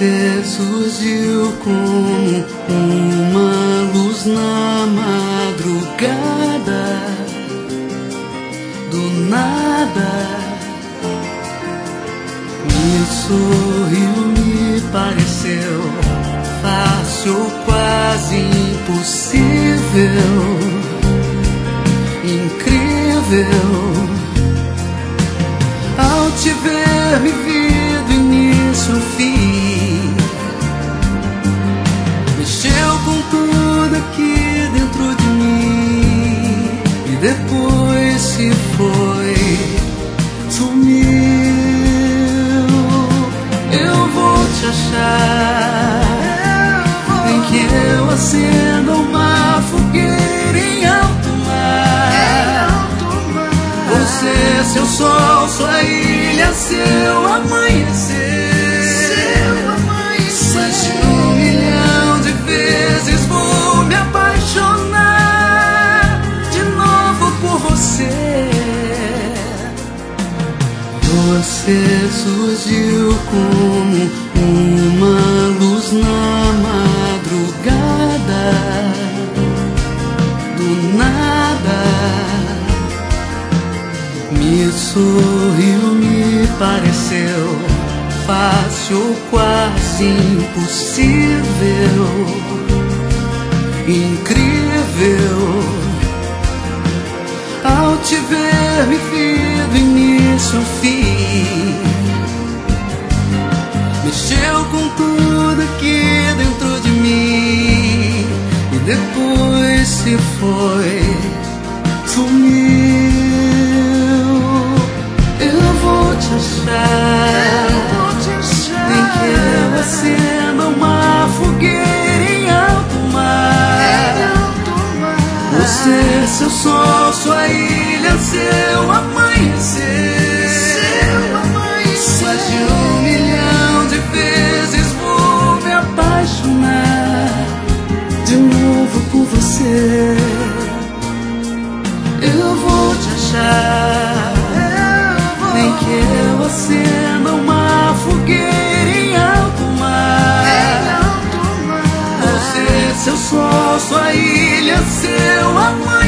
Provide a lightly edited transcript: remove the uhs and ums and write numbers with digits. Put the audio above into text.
Você surgiu como uma luz na madrugada, do nada. Me sorriu, me pareceu fácil, quase impossível, incrível. Ao te ver, me vi do início ao fim. Mexeu com tudo aqui dentro de mim e depois se foi, sumiu. Eu vou te achar, nem que eu acenda uma fogueira em alto mar. Você, seu sol, sua ilha, seu amanhecer. Mais de 1 milhão de vezes vou me apaixonar de novo por você. Você surgiu como uma luz na madrugada, do nada. Me sorriu, me pareceu fácil, quase impossível, incrível. Ao te ver, me vi do início ao fim. Mexeu com tudo aqui dentro de mim e depois se foi, sumiu. Eu vou te achar, nem que eu acenda uma fogueira em alto mar. Você, seu sol, sua ilha, seu amanhecer. Mais de 1 milhão de vezes vou me apaixonar de novo por você. Eu vou te achar, nem que eu acenda uma fogueira em alto mar. Você, seu sol, sua ilha, seu amor.